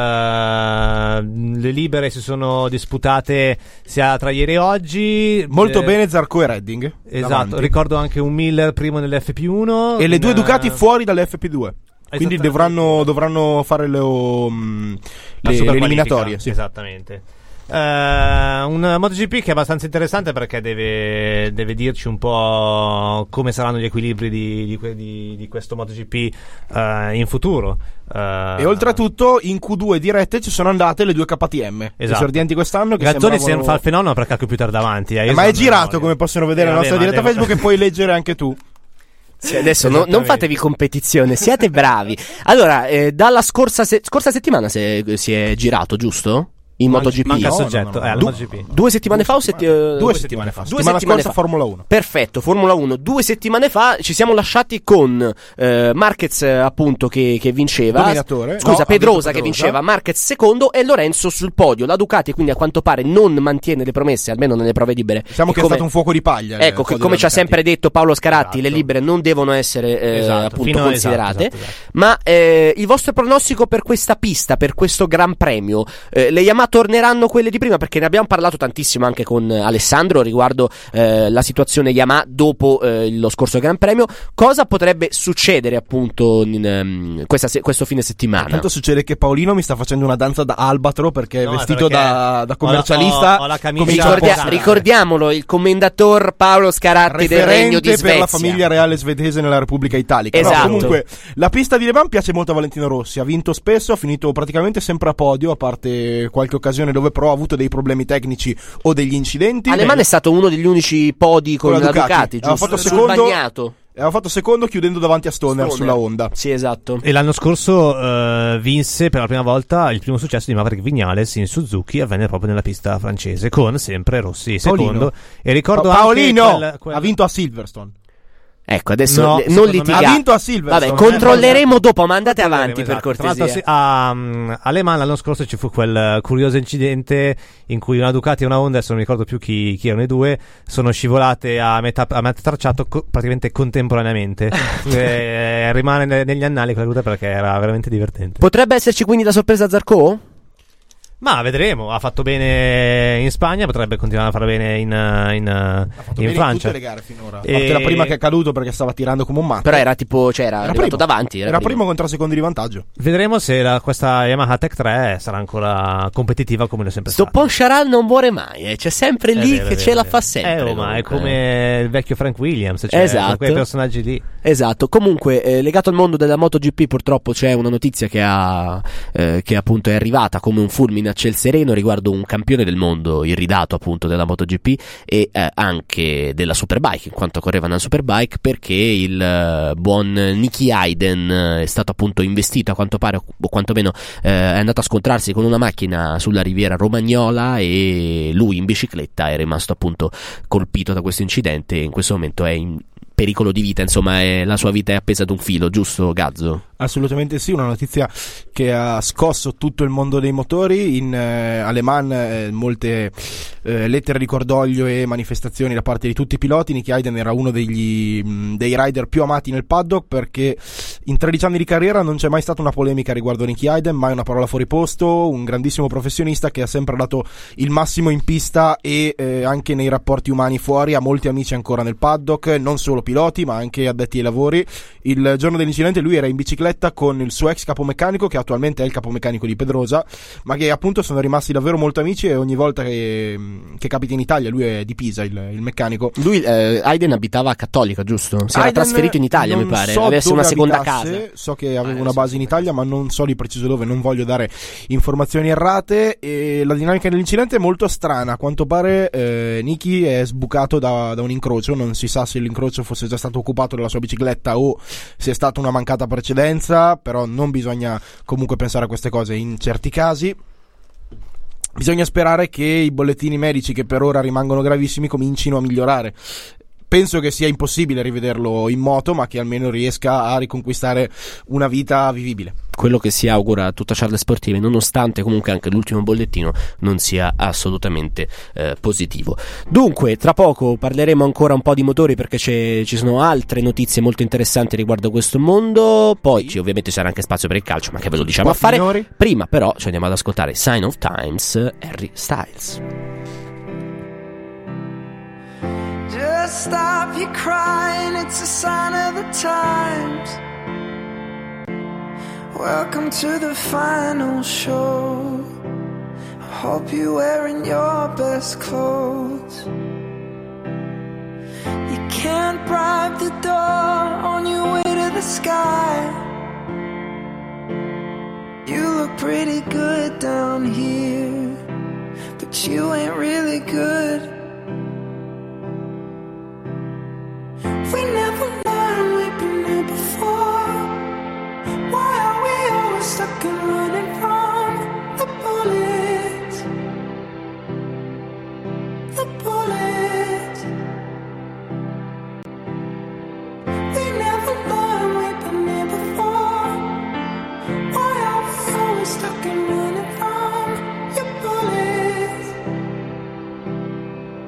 Le libere si sono disputate sia tra ieri e oggi. Molto bene Zarco e Redding. Esatto, davanti. Ricordo anche un Miller primo nell'FP1 e le due Ducati fuori dall'FP2. Quindi dovranno fare le eliminatorie. Sì. Esattamente. Un MotoGP che è abbastanza interessante perché deve dirci un po' come saranno gli equilibri di questo MotoGP in futuro. E oltretutto in Q2 dirette ci sono andate le due KTM, esordienti quest'anno, che Gazzoni sembravano... fa il fenomeno perché ha il computer davanti, ma è girato, come possono vedere nella nostra diretta Facebook, e puoi leggere anche tu. Sì, adesso non fatevi competizione, siate bravi. Allora, dalla scorsa settimana si è girato, giusto? In MotoGP. Manca il soggetto, MotoGP. 2 settimane fa o 2 settimane fa. Settimana scorsa Formula 1. Perfetto, Formula 1. 2 settimane fa ci siamo lasciati con Marquez appunto che vinceva. Dominatore. Scusa, Pedrosa che vinceva, Marquez secondo e Lorenzo sul podio. La Ducati quindi a quanto pare non mantiene le promesse, almeno nelle prove libere. Diciamo che è stato un fuoco di paglia. Ecco, come ci ha sempre detto Paolo Scaratti, le libere non devono essere appunto considerate. Esatto. Ma il vostro pronostico per questa pista, per questo Gran Premio? Le Yamaha torneranno quelle di prima? Perché ne abbiamo parlato tantissimo anche con Alessandro riguardo la situazione Yamaha dopo lo scorso Gran Premio. Cosa potrebbe succedere appunto in questo fine settimana? Intanto succede che Paolino mi sta facendo una danza da albatro perché è vestito da commercialista. Ho la camicia ricordiamolo, il commendator Paolo Scaratti del Regno di Svezia, per la famiglia reale svedese nella Repubblica Italica. Esatto. No, comunque la pista di Le Mans piace molto a Valentino Rossi, ha vinto spesso, ha finito praticamente sempre a podio, a parte qualche occasione dove però ha avuto dei problemi tecnici o degli incidenti. A Le Mans è stato uno degli unici podi con la Ducati, giusto? Fatto sul bagnato. Aveva fatto secondo chiudendo davanti a Stoner sulla Honda. Sì, esatto. E l'anno scorso vinse per la prima volta il primo successo di Maverick Viñales in Suzuki, avvenne proprio nella pista francese con sempre Rossi secondo. E ricordo Paolino anche ha vinto a Silverstone. Ecco, adesso non litigate. Ha vinto a Silverstone. Vabbè, controlleremo dopo, ma andate avanti per cortesia. A Le Mans l'anno scorso ci fu quel curioso incidente in cui una Ducati e una Honda, se non mi ricordo più chi erano i due, sono scivolate a metà tracciato praticamente contemporaneamente. Rimane negli annali quella ruta perché era veramente divertente. Potrebbe esserci quindi la sorpresa Zarco? Ma vedremo, ha fatto bene in Spagna, potrebbe continuare a fare bene in Francia. In tutte le gare finora. La prima che è caduto perché stava tirando come un matto. Però era tipo, era arrivato davanti. Era primo con 3 secondi di vantaggio. Vedremo se questa Yamaha Tech 3 sarà ancora competitiva come lo è sempre stata. Poncharal non muore mai, c'è sempre lì che ce la fa sempre. Ma è come il vecchio Frank Williams, esatto. Quei personaggi lì. Esatto. Comunque, legato al mondo della MotoGP, purtroppo c'è una notizia che appunto è arrivata come un fulmine a ciel sereno riguardo un campione del mondo irridato appunto della MotoGP e anche della Superbike, in quanto correva nella Superbike, perché il buon Nicky Hayden è stato appunto investito, a quanto pare, o quantomeno è andato a scontrarsi con una macchina sulla riviera romagnola e lui in bicicletta è rimasto appunto colpito da questo incidente e in questo momento è in pericolo di vita, insomma la sua vita è appesa ad un filo, giusto Gazzo? Assolutamente sì, una notizia che ha scosso tutto il mondo dei motori. A Le Mans molte lettere di cordoglio e manifestazioni da parte di tutti i piloti. Nicky Hayden era uno dei rider più amati nel paddock perché in 13 anni di carriera non c'è mai stata una polemica riguardo Nicky Hayden, mai una parola fuori posto, un grandissimo professionista che ha sempre dato il massimo in pista e anche nei rapporti umani fuori, ha molti amici ancora nel paddock, non solo piloti ma anche addetti ai lavori. Il giorno dell'incidente lui era in bicicletta con il suo ex capomeccanico, che attualmente è il capomeccanico di Pedrosa, ma che appunto sono rimasti davvero molto amici e ogni volta che capita in Italia, lui è di Pisa il meccanico. Lui Hayden abitava a Cattolica, giusto? Si era trasferito in Italia, mi pare, avesse una seconda casa. So che aveva una base in Italia, ma non so di preciso dove, non voglio dare informazioni errate. E la dinamica dell'incidente è molto strana, a quanto pare Nicky è sbucato da un incrocio, non si sa se l'incrocio fosse già stato occupato dalla sua bicicletta o se è stata una mancata precedenza, però non bisogna comunque pensare a queste cose in certi casi. Bisogna sperare che i bollettini medici, che per ora rimangono gravissimi, comincino a migliorare. Penso che sia impossibile rivederlo in moto, ma che almeno riesca a riconquistare una vita vivibile. Quello che si augura a tutta Charles Sportive, nonostante comunque anche l'ultimo bollettino non sia assolutamente positivo. Dunque, tra poco parleremo ancora un po' di motori, perché ci sono altre notizie molto interessanti riguardo questo mondo. Poi ovviamente c'era anche spazio per il calcio, ma che ve lo diciamo a fare. Signori. Prima però ci andiamo ad ascoltare Sign of Times, Harry Styles. Just stop your crying, it's a sign of the times. Welcome to the final show. I hope you're wearing your best clothes. You can't bribe the door on your way to the sky. You look pretty good down here, but you ain't really good. We never learned, we've been here before. Why are we always stuck and running from the bullets? The bullets. We never learned, we've been here before. Why are we always stuck and running from your bullets?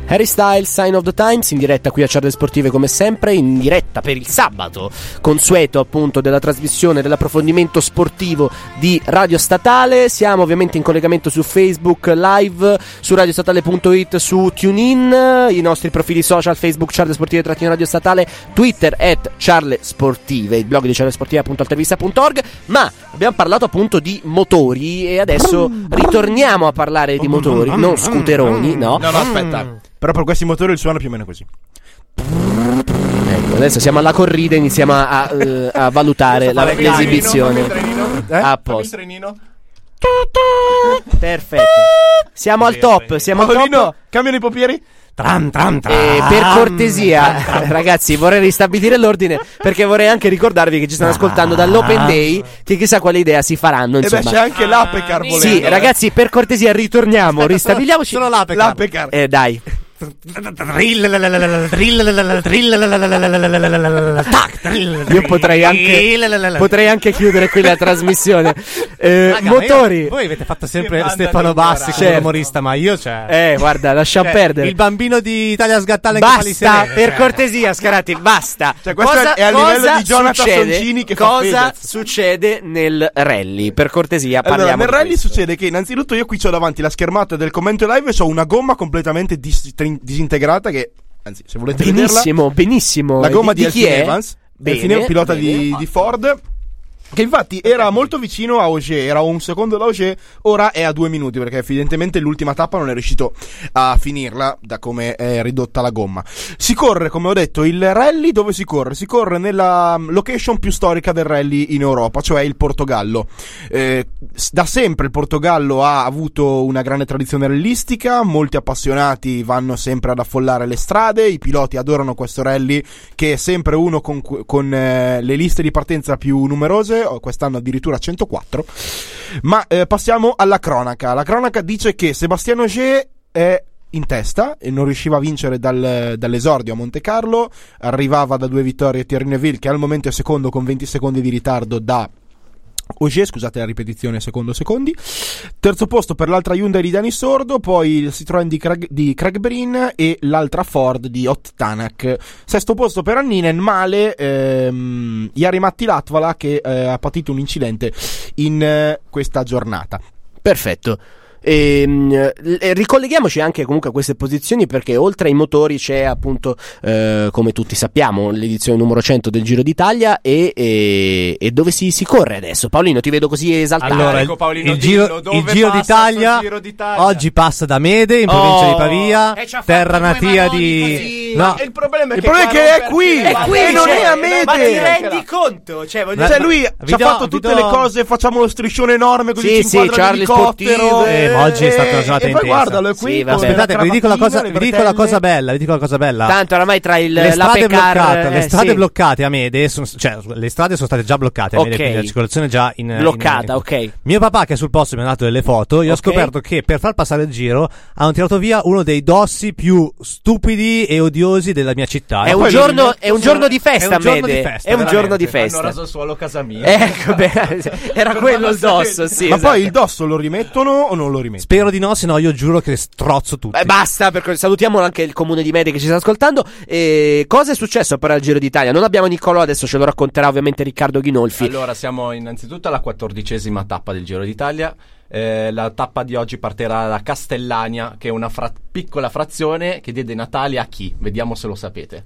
Harry Styles, Sign of the Times, in diretta qui a Charle Sportive come sempre, in diretta per il sabato consueto appunto della trasmissione dell'approfondimento sportivo di Radio Statale. Siamo ovviamente in collegamento su Facebook Live, su radiostatale.it, su TuneIn, i nostri profili social Facebook Charle Sportive _Radio Statale, Twitter @Charle Sportive, il blog di charlesportive.altervista.org. Ma abbiamo parlato appunto di motori e adesso ritorniamo a parlare di motori, non scooteroni, no? No, aspetta. Però per questi motori il suono è più o meno così. Ecco, adesso siamo alla corrida e iniziamo a valutare l'esibizione. A posto. Perfetto. Siamo al top. Paolino, cambiano i pompieri? Per cortesia, ragazzi, vorrei ristabilire l'ordine perché vorrei anche ricordarvi che ci stanno ascoltando dall'Open Day, che chissà quale idea si faranno. Insomma. E beh, c'è anche l'Apecar volendo. Sì, ragazzi, per cortesia ritorniamo, ristabiliamoci. Solo l'Apecar. Dai. Io potrei anche chiudere qui la trasmissione. Motori. Voi avete fatto sempre Stefano Bassi come umorista, ma io guarda, lasciamo perdere. Il bambino di Italia Sgattale. Basta, per cortesia, Scarati, basta. Questo è a livello di Jonathan Soncini che cosa succede nel rally? Per cortesia, parliamo. Allora, nel rally succede che innanzitutto io qui c'ho davanti la schermata del commento live e c'ho una gomma completamente disintegrata che, anzi, se volete vederla, benissimo. La gomma di chi è? Evans, pilota di Ford, che infatti era molto vicino a Ogier, era un secondo da Ogier, ora è a 2 minuti perché evidentemente l'ultima tappa non è riuscito a finirla da come è ridotta la gomma. Si corre, come ho detto, il rally dove si corre? Si corre nella location più storica del rally in Europa, cioè il Portogallo. Da sempre il Portogallo ha avuto una grande tradizione rallistica, molti appassionati vanno sempre ad affollare le strade, i piloti adorano questo rally che è sempre uno con le liste di partenza più numerose, quest'anno addirittura 104. Ma passiamo alla cronaca. La cronaca dice che Sébastien Ogier è in testa e non riusciva a vincere dall'esordio a Monte Carlo, arrivava da 2 vittorie Thierry Neuville che al momento è secondo con 20 secondi di ritardo da Ogier, scusate la ripetizione, secondi. Terzo posto per l'altra Hyundai di Dani Sordo, poi il Citroën di Craig Breen e l'altra Ford di Ott Tanak. Sesto posto per Anninen, male Jari-Matti Latvala che ha patito un incidente in questa giornata. Perfetto. Ricolleghiamoci anche comunque a queste posizioni perché oltre ai motori c'è appunto come tutti sappiamo l'edizione numero 100 del Giro d'Italia e dove si corre adesso. Paolino, ti vedo così esaltato. Allora, il Giro d'Italia oggi passa da Mede in provincia di Pavia, terra natia di il problema è che è qui e non è a Mede. Ma ti rendi conto? Cioè lui ci ha fatto tutte le cose, facciamo lo striscione enorme così ci inquadra l'elicottero. Oggi è stata una giornata intensa. E poi guardalo, è qui. Aspettate, vi dico la cosa bella. Tanto oramai tra le strade bloccate a Mede, cioè le strade sono state già bloccate a Mede, quindi la circolazione è già bloccata, ok. Mio papà che è sul posto mi ha dato delle foto, io ho scoperto che per far passare il giro hanno tirato via uno dei dossi più stupidi e odiosi della mia città. È un giorno di festa, Mede. È un giorno di festa. Hanno raso il suolo a casa mia. Ecco, era quello il dosso, sì. Ma poi il dosso lo rimettono o non lo rimettono? Spero di no, se no io giuro che strozzo tutti. Basta, perché salutiamo anche il comune di Mede che ci sta ascoltando. Cosa è successo per il Giro d'Italia? Non abbiamo Niccolò, adesso ce lo racconterà ovviamente Riccardo Ghinolfi. Allora, siamo innanzitutto alla 14ª tappa del Giro d'Italia. La tappa di oggi partirà da Castellania, che è una piccola frazione che diede Natale a chi? Vediamo se lo sapete.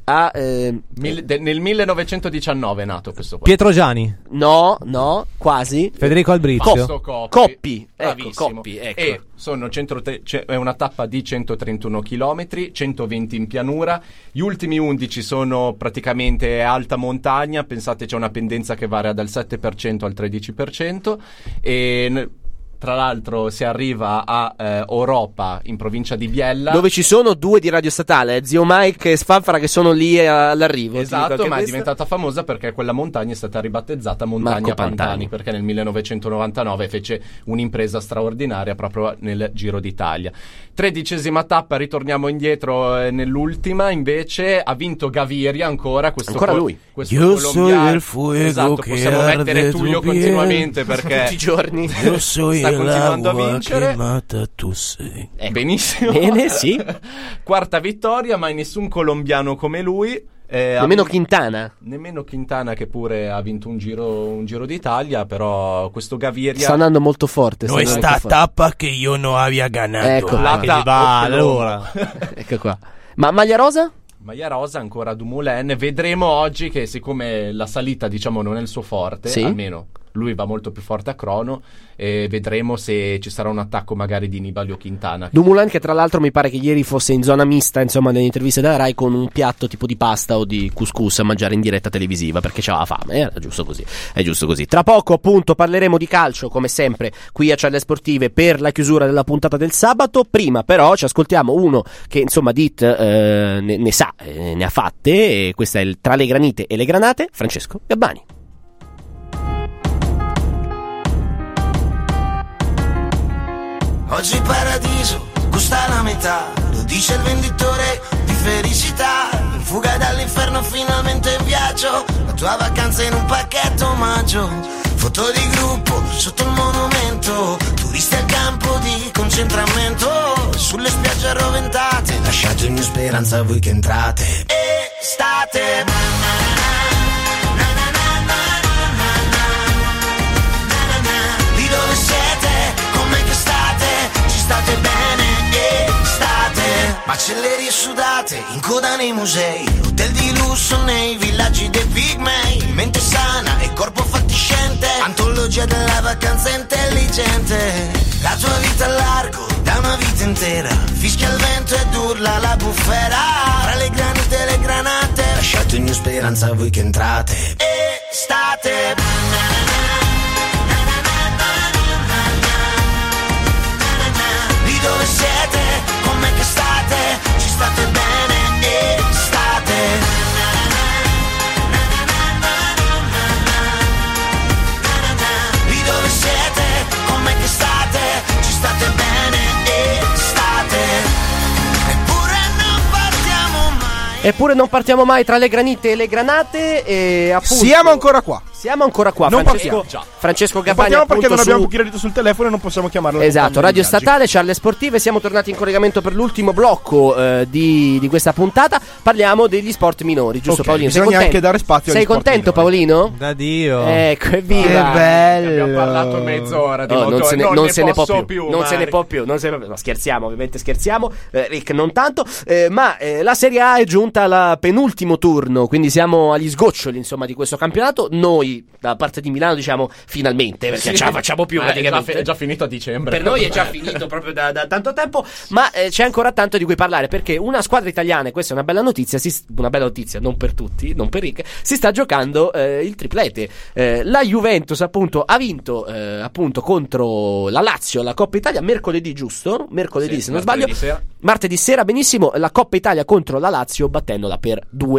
Nel 1919 è nato questo qua. Pietro Giani? No, quasi. Federico Albrizio? Coppi. Ecco. E è una tappa di 131 km, 120 in pianura. Gli ultimi 11 sono praticamente alta montagna. Pensate, c'è una pendenza che varia dal 7% al 13%. E tra l'altro si arriva a Oropa, in provincia di Biella, dove ci sono 2 di Radio Statale, Zio Mike e Sfanfara, che sono lì all'arrivo. Esatto, ma è diventata famosa perché quella montagna è stata ribattezzata Montagna Pantani, perché nel 1999 fece un'impresa straordinaria proprio nel Giro d'Italia. 13ª tappa, ritorniamo indietro nell'ultima, invece ha vinto Gaviria ancora lui. Io sono il fuego, esatto, possiamo mettere Tullio continuamente perché tutti i giorni. Sta sta continuando a vincere. Tu sei. Benissimo. Bene, sì. Quarta vittoria, mai nessun colombiano come lui. Nemmeno Quintana. Nemmeno Quintana, che pure ha vinto un giro d'Italia, però questo Gaviria sta andando molto forte. No sta tappa che io non abbia ganato. Ecco, allora. Ecco qua. Ma maglia rosa? Maglia rosa ancora Dumoulin. Vedremo oggi che, siccome la salita diciamo non è il suo forte, sì, almeno lui va molto più forte a crono, e vedremo se ci sarà un attacco magari di Nibali o Quintana. Dumoulin, che tra l'altro mi pare che ieri fosse in zona mista, insomma, nelle interviste della Rai, con un piatto tipo di pasta o di couscous a mangiare in diretta televisiva perché c'aveva fame. È giusto così. Tra poco appunto parleremo di calcio, come sempre qui a Ciale Sportive, per la chiusura della puntata del sabato. Prima però ci ascoltiamo uno che insomma di hit ne sa, ne ha fatte, e questa è Tra le granite e le granate, Francesco Gabbani. Oggi il paradiso costa la metà, lo dice il venditore di felicità. In fuga dall'inferno, finalmente in viaggio, la tua vacanza in un pacchetto omaggio. Foto di gruppo sotto il monumento, turisti al campo di concentramento, sulle spiagge arroventate, lasciate ogni speranza a voi che entrate. Estate. Lì dove siete, com'è che state? Ci state bene, state. Macellerie sudate, in coda nei musei, hotel di lusso nei villaggi dei pigmei, mente sana e corpo fatiscente, antologia della vacanza intelligente. La tua vita a largo, da una vita intera, fischia il vento ed urla la bufera. Tra le granite e le granate, lasciate ogni speranza a voi che entrate. Estate. Dove siete, com'è che state? Ci state bene, state. Lì dove siete, com'è che state? Ci state bene, state. Eppure non partiamo mai tra le granite e le granate, e appunto siamo ancora qua. Non Francesco Gabbani, non perché non abbiamo un credito sul telefono e non possiamo chiamarlo. Esatto, Radio Statale, Ciale Sportive. Siamo tornati in collegamento per l'ultimo blocco di questa puntata. Parliamo degli sport minori, giusto, Paolino? Bisogna anche dare spazio agli sport contento, minori. Paolino? Da Dio. Ecco, evviva. Che bello. Abbiamo parlato mezz'ora di non se ne può più. Non se ne può più. No, scherziamo, ovviamente scherziamo. Rick non tanto. Ma la Serie A è giunta al penultimo turno, quindi siamo agli sgoccioli, insomma, di questo campionato. Noi da parte di Milano diciamo finalmente, perché ce la facciamo più praticamente. È già finito a dicembre. Per noi è già finito proprio da tanto tempo, ma c'è ancora tanto di cui parlare, perché una squadra italiana, e questa è una bella notizia, non per tutti, non per Rick, si sta giocando il triplete. La Juventus appunto ha vinto appunto contro la Lazio la Coppa Italia mercoledì, giusto? Mercoledì, se non sbaglio. Martedì sera, benissimo, la Coppa Italia contro la Lazio, battendola per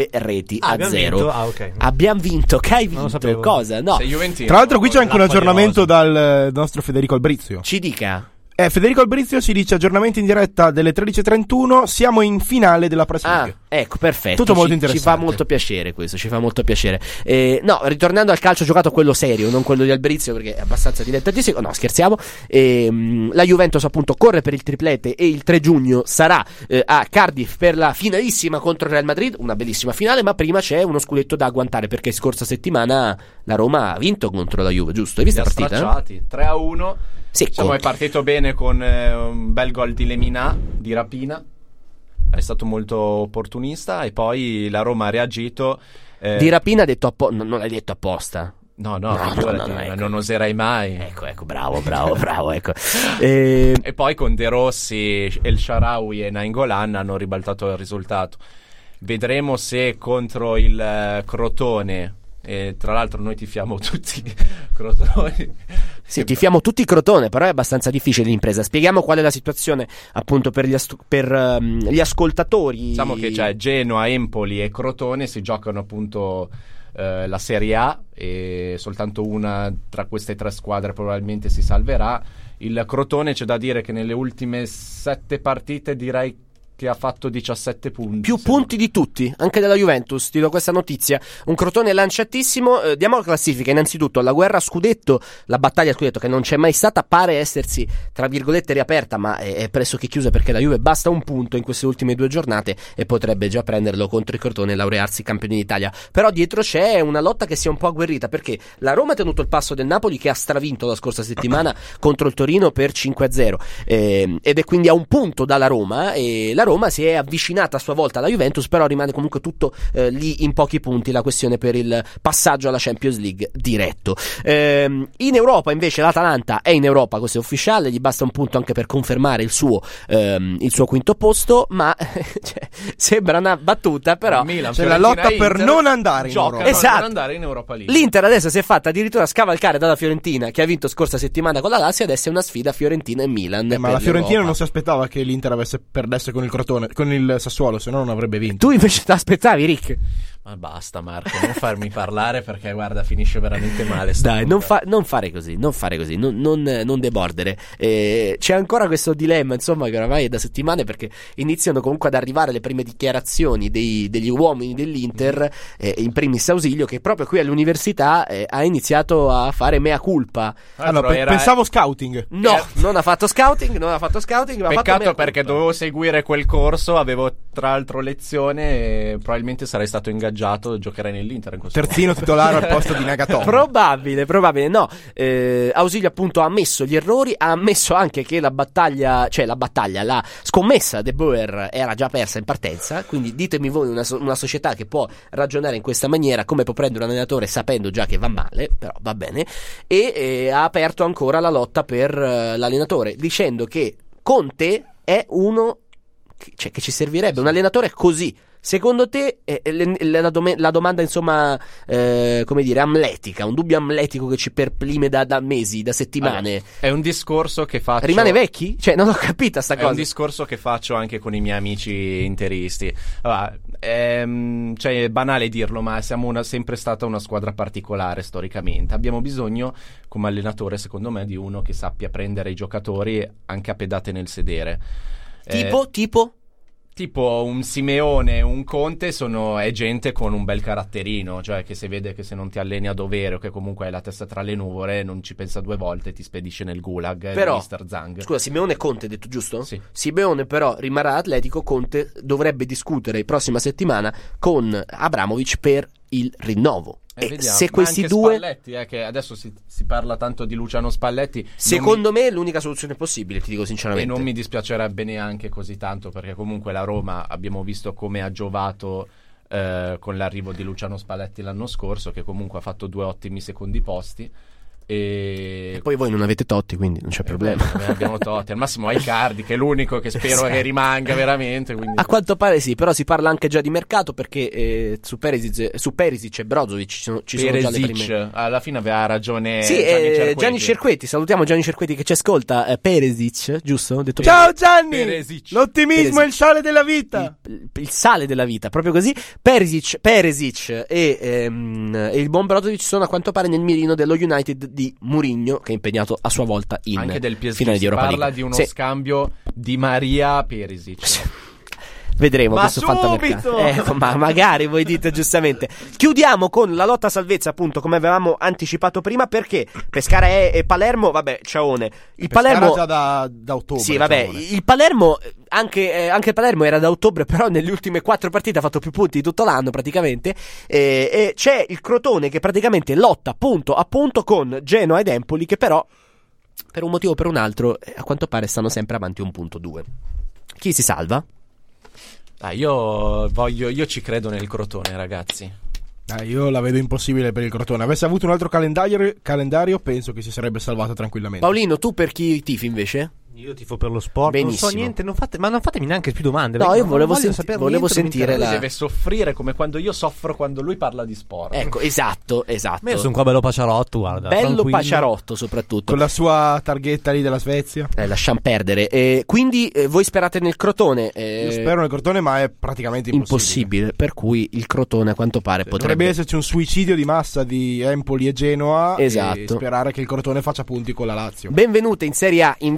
2-0. Okay. Abbiamo vinto, che hai vinto? Cosa? No. Tra l'altro qui c'è anche un aggiornamento dal nostro Federico Albrizio. Ci dica. Federico Albrizio ci dice aggiornamenti in diretta delle 13.31, siamo in finale della Press League. Ecco, perfetto. Tutto molto interessante. Ci fa molto piacere questo, ci fa molto piacere. No, ritornando al calcio giocato, quello serio, non quello di Albrizio, perché è abbastanza dilettantissimo. No, scherziamo. La Juventus appunto corre per il triplete e il 3 giugno sarà a Cardiff per la finalissima contro il Real Madrid, una bellissima finale, ma prima c'è uno scudetto da agguantare, perché scorsa settimana la Roma ha vinto contro la Juve, giusto? Hai visto la partita? 3-1. Secco. È partito bene con un bel gol di Lemina, di rapina, è stato molto opportunista, e poi la Roma ha reagito. Di rapina ha detto non l'hai detto apposta. No, ecco. Non oserei mai. Ecco, bravo, ecco. E poi con De Rossi, El Shaarawy e Nainggolan hanno ribaltato il risultato. Vedremo se contro il Crotone, e tra l'altro noi tifiamo tutti Crotone. Sì, tifiamo tutti Crotone, però è abbastanza difficile l'impresa. Spieghiamo qual è la situazione appunto per gli ascoltatori. Diciamo che c'è Genoa, Empoli e Crotone, si giocano appunto la Serie A, e soltanto una tra queste tre squadre probabilmente si salverà. Il Crotone, c'è da dire che nelle ultime 7 partite direi che ha fatto 17 punti. Più punti di tutti, anche della Juventus, ti do questa notizia. Un Crotone lanciatissimo. Diamo la classifica. Innanzitutto la guerra a scudetto, la battaglia a scudetto che non c'è mai stata, pare essersi tra virgolette riaperta, ma è pressoché chiusa, perché la Juve basta un punto in queste ultime 2 giornate e potrebbe già prenderlo contro il Crotone e laurearsi campione d'Italia. Però dietro c'è una lotta che si è un po' agguerrita, perché la Roma ha tenuto il passo del Napoli, che ha stravinto la scorsa settimana contro il Torino per 5-0, ed è quindi a un punto dalla Roma, e la Roma si è avvicinata a sua volta alla Juventus, però rimane comunque tutto lì in pochi punti, la questione per il passaggio alla Champions League diretto. In Europa invece l'Atalanta è in Europa, questo è ufficiale, gli basta un punto anche per confermare il suo quinto posto, ma cioè, sembra una battuta, però c'è la lotta per non andare in Europa. Esatto. Non andare in Europa League. L'Inter adesso si è fatta addirittura scavalcare dalla Fiorentina, che ha vinto scorsa settimana con la Lazio, adesso è una sfida Fiorentina e Milan. Ma la Fiorentina non si aspettava che l'Inter perdesse con il Crotone, con il Sassuolo, se no non avrebbe vinto. Tu invece ti aspettavi, Rick? Ma basta, Marco, non farmi parlare, perché guarda, finisce veramente male. Dai, non fare così, non debordere. C'è ancora questo dilemma, insomma, che oramai è da settimane, perché iniziano comunque ad arrivare le prime dichiarazioni degli uomini dell'Inter, in primis Ausilio, che proprio qui all'università ha iniziato a fare mea culpa. Pensavo scouting. No, non ha fatto scouting, ma peccato, perché dovevo seguire quel corso, avevo tra l'altro lezione e probabilmente sarei stato ingaggiato, giocherei nell'Inter in questo terzino momento. titolare al posto di Nagatomo. Probabile, no. Ausilio appunto ha ammesso gli errori, ha ammesso anche che la scommessa De Boer era già persa in partenza, quindi ditemi voi una società che può ragionare in questa maniera, come può prendere un allenatore sapendo già che va male, però va bene, e ha aperto ancora la lotta per l'allenatore, dicendo che Conte è uno che ci servirebbe, un allenatore così. Secondo te la domanda, insomma, come dire, amletica, un dubbio amletico che ci perplime da mesi, da settimane. Allora, è un discorso che faccio. Rimane vecchi? Cioè, non ho capito sta cosa. È un discorso che faccio anche con i miei amici interisti. Allora, cioè, è banale dirlo, ma siamo sempre stata una squadra particolare storicamente. Abbiamo bisogno, come allenatore, secondo me, di uno che sappia prendere i giocatori anche a pedate nel sedere. Tipo un Simeone, un Conte è gente con un bel caratterino, cioè che si vede che se non ti alleni a dovere o che comunque hai la testa tra le nuvole non ci pensa 2 volte, ti spedisce nel gulag. Però, Mr. Zhang. Scusa, Simeone e Conte, detto giusto? Sì. Simeone però rimarrà atletico, Conte dovrebbe discutere prossima settimana con Abramovic per il rinnovo. E se questi due Spalletti, che adesso si parla tanto di Luciano Spalletti, secondo me è l'unica soluzione possibile, ti dico sinceramente, e non mi dispiacerebbe neanche così tanto, perché comunque la Roma abbiamo visto come ha giovato con l'arrivo di Luciano Spalletti l'anno scorso, che comunque ha fatto 2 ottimi secondi posti. E poi voi non avete Totti, quindi non c'è problema. Abbiamo Totti, al massimo Icardi, che è l'unico che spero che rimanga veramente, quindi. A quanto pare sì, però si parla anche già di mercato, perché su Perisic e Brozovic ci sono già le prime. Alla fine aveva ragione. Sì, Gianni Cerquetti, salutiamo Gianni Cerquetti che ci ascolta. Perisic, giusto? Detto ciao Gianni, Perisic. L'ottimismo è il sale della vita. Il sale della vita, proprio così. Perisic e il buon Brozovic sono a quanto pare nel mirino dello United di Mourinho, che è impegnato a sua volta in anche del PSG. finale di Europa League. League. Parla di uno scambio di Maria Perisic. Vedremo ma questo fantamercato. Ma magari voi dite giustamente. Chiudiamo con la lotta a salvezza, appunto, come avevamo anticipato prima, perché Pescara e Palermo, vabbè, ciaone. Il Pescara Palermo già da ottobre. Sì, vabbè, il Palermo anche il Palermo era da ottobre, però nelle ultime 4 partite ha fatto più punti di tutto l'anno praticamente, e c'è il Crotone che praticamente lotta punto a punto con Genoa ed Empoli, che però per un motivo o per un altro a quanto pare stanno sempre avanti 1 punto 2. Chi si salva? Io ci credo nel Crotone, ragazzi. Io la vedo impossibile per il Crotone. Avesse avuto un altro calendario, penso che si sarebbe salvato tranquillamente. Paolino, tu per chi tifi invece? Io tifo per lo sport. Benissimo. Non so niente, ma non fatemi neanche più domande. No, io volevo sentire Lui deve soffrire come quando io soffro quando lui parla di sport. Ecco, esatto. Ma io sono qua bello paciarotto, guarda. Bello tranquillo. Paciarotto soprattutto. Con la sua targhetta lì della Svezia. Lasciamo perdere. Quindi voi sperate nel Crotone? Io spero nel Crotone, ma è praticamente impossibile. Per cui il Crotone a quanto pare dovrebbe esserci un suicidio di massa di Empoli e Genoa. Esatto. E sperare che il Crotone faccia punti con la Lazio. Benvenute in Serie A invece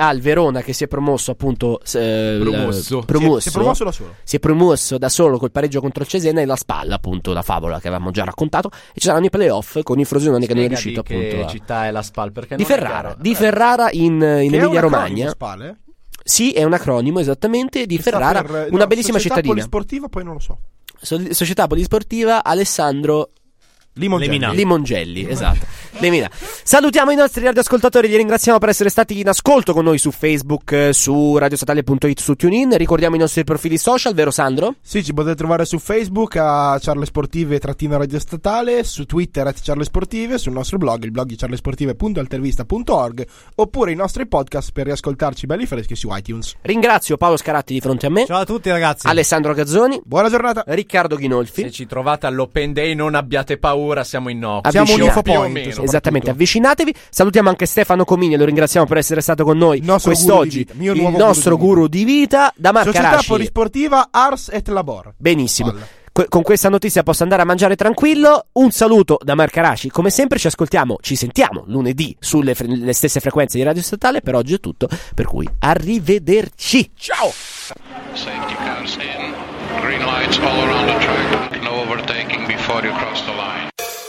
al Verona, che si è promosso appunto Si è promosso da solo. Si è promosso da solo col pareggio contro il Cesena, e la Spalla, appunto, la favola che avevamo già raccontato, e ci saranno i playoff con il Frosinone che non è riuscito che appunto città è la Spal? Perché di non è Ferrara, chiaro. di Ferrara in Emilia Romagna. Spale? Sì, è un acronimo esattamente di Sta Ferrara, per- una no, bellissima società cittadina. polisportiva, poi non lo so. Società polisportiva Alessandro Limongelli, esatto. Lemina. Salutiamo i nostri radioascoltatori, li ringraziamo per essere stati in ascolto con noi su Facebook, su radiostatale.it, su TuneIn. Ricordiamo i nostri profili social, vero Sandro? Sì, ci potete trovare su Facebook a Charle Sportive _Radio Statale, su Twitter @CharleSportive, sul nostro blog, il blog di charlesportive.altervista.org, oppure i nostri podcast per riascoltarci belli freschi su iTunes. Ringrazio Paolo Scaratti di fronte a me. Ciao a tutti ragazzi. Alessandro Gazzoni. Buona giornata. Riccardo Ghinolfi. Se ci trovate all'Open Day non abbiate paura, siamo in no. Siamo un info più o point, meno. soprattutto. Esattamente, avvicinatevi. Salutiamo anche Stefano Comini e lo ringraziamo per essere stato con noi Nostro quest'oggi. guru di vita, mio Il nuovo nostro guru di vita da Società Marcaraci. polisportiva Ars et Labor. Benissimo. Palla. Con questa notizia posso andare a mangiare tranquillo. Un saluto da Marcaraci. Come sempre ci sentiamo lunedì sulle le stesse frequenze di Radio Statale. Per oggi è tutto, per cui arrivederci. Ciao. Safety cars in. Green lights all around the track. No overtaking before you cross the line.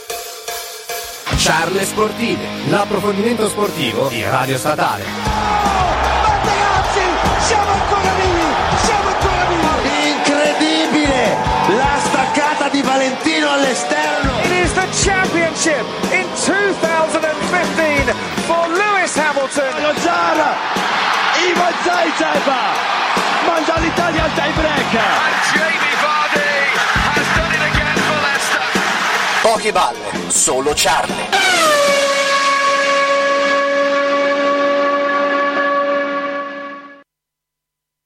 Charle Sportive, L'approfondimento sportivo di Radio Statale. Materazzi, siamo ancora vivi! Incredibile! La staccata di Valentino all'esterno. It is the championship in 2015 for Lewis Hamilton. Lo Zara, Ivan Zaitsev manda l'Italia al tie break. Jamie Vardy has done it again for Leicester. Poche balle, solo Charlie.